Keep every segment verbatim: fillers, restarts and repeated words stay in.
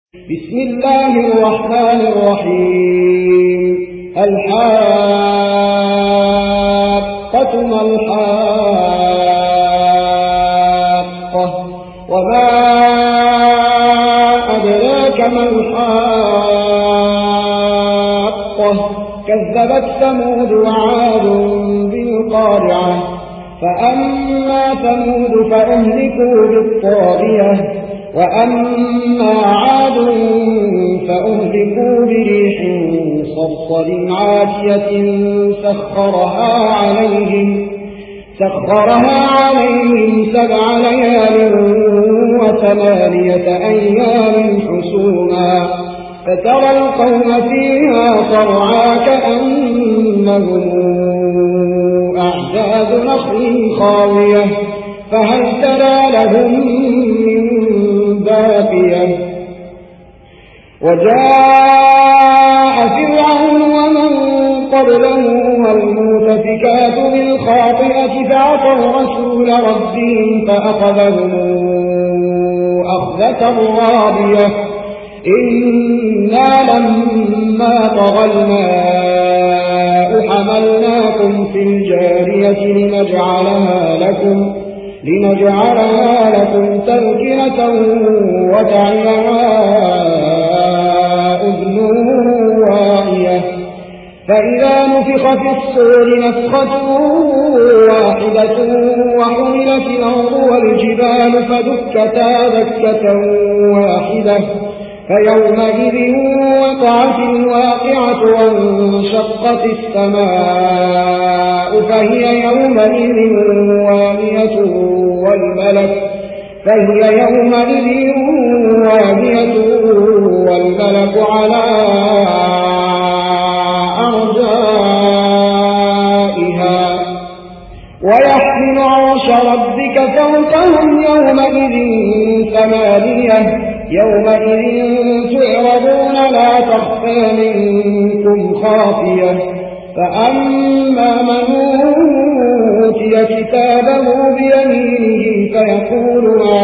بسم الله الرحمن الرحيم. الحاقة ما الحاقة وما أدراك ما الحاقة كذبت ثمود وعاد بالقارعة فأما ثمود فأهلكوا بالطاغية وأما عاد فأهلكوا بريح صرصر عاتية سخرها عليهم سخرها عليهم سبع ليال وثمانية أيام حسوما فترى القوم فيها صرعا كأنهم أعجاز نخل خاوية فهل ترى لهم من باقية وجاء فرعون ومن قبله والمؤتفكات بالخاطئة فعصوا رسول ربهم فأخذهم أخذة رابية إنا لما طغى الماء حملناكم في الجارية لنجعلها لكم لنجعلها لكم تذكرة وتعيها أذن واعية فإذا نفخ في الصور نفخة واحدة وحملت الأرض والجبال فدكتا دكة واحدة فيومئذ وقعت الواقعة وانشقت السماء فهي يومئذ واهية والملك فهي يومئذ واهية والملك على أرجائها ويحمل عرش ربك فوقهم يومئذ ثمانية يومئذ تعرضون لا تخفى منكم خافية فأما من أوتي كتابه بيمينه فيقول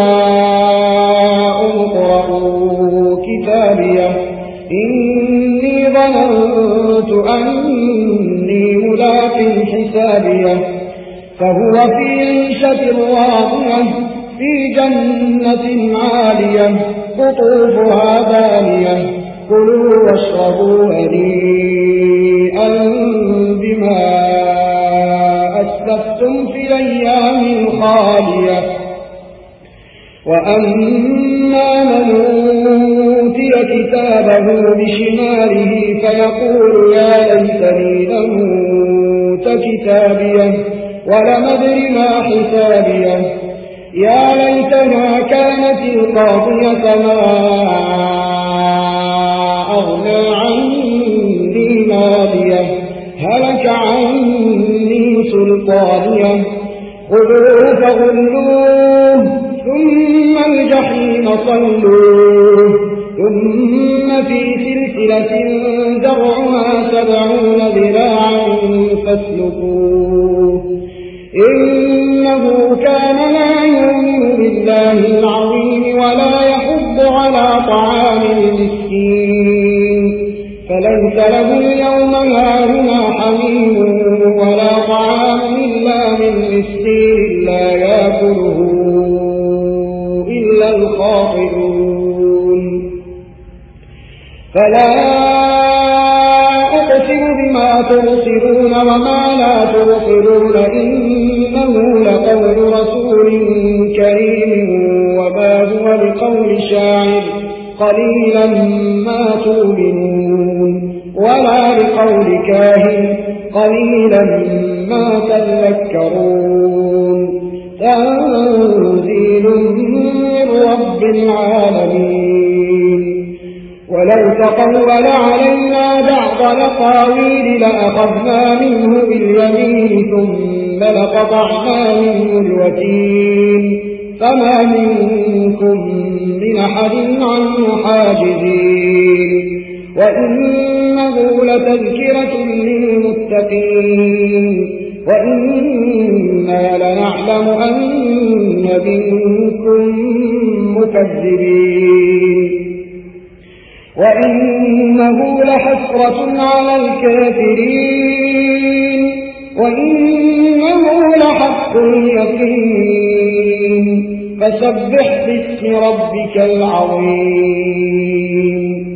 هاؤم اقرءوا كتابيه إني ظننت أني ملاق حسابيه فهو في عيشة راضية في جنة عالية قطوفها دانية كلوا واشربوا هنيئا بما أسلفتم في الأيام الخالية وأما من أوتي كتابه بشماله فيقول يا ليتني لم أوت كتابيه ولم أدر ما حسابيه يا ليتها كانت القاضية ما أغنى عني ماليه هلك عني سلطانيه خذوه فغلوه ثم الجحيم صلوه ثم في سلسلة ذرعها سبعون ذراعا فاسلكوه إنه كان لا يؤمن بالله العظيم ولا يحض على طعام المسكين فليس له اليوم هاهنا حميم ولا طعام إلا من مسكين لا يأكله إلا الخاطئون فلا أقسم بما تبصرون وما لا تبصرون إنه لقول رسول كريم وما هو بقول شاعر قليلا ما تؤمنون ولا بقول كاهن قليلا ما تذكرون تنزيل من رب العالمين ولو تقول علينا بعض الأقاويل لأخذنا منه باليمين ثم لقطعنا منه الوتين فما منكم من أحد عنه حاجزين وإنه لتذكرة للمتقين وإنا لنعلم أن منكم مكذبين وإنه لحسرة على الكافرين وإنه لحق اليقين فسبح باسم ربك العظيم